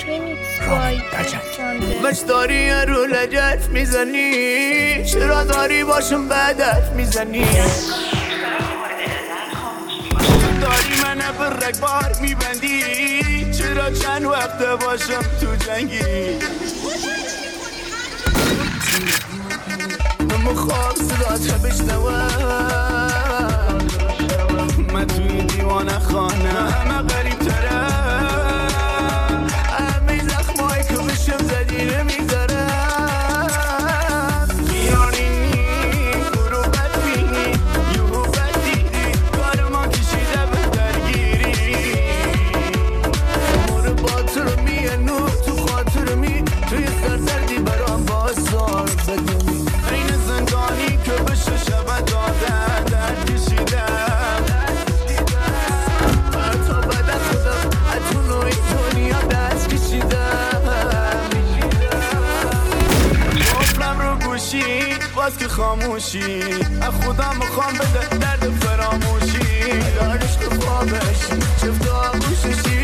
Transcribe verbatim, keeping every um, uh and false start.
مش داری رو لجت میزنی، چرا داری باشم بدت میزنی؟ داری منو به رگبار میبندی، چرا چند وقت باشم تو جنگی؟ مخواب صدات بشنوم، من توی دیوانه خانه همه غریب ترم، همه زخمایی که بشم زدی نمیذارم. خیانینی برو بد بینی، یهو بد دیدی کار ما کشیده به درگیری. امور باطر میه نور تو خاطر می، توی سرسردی برام بازار بدونی. این زندانی که بشه شبه دادن درد کشیدم، حتی بعد از خودم حتی نوعی دنیا دست کشیدم. گفتم رو گوشی باز که خاموشی، از خدا میخوام بده درد فراموشی. دارش تو خوابش چفت آگوششی،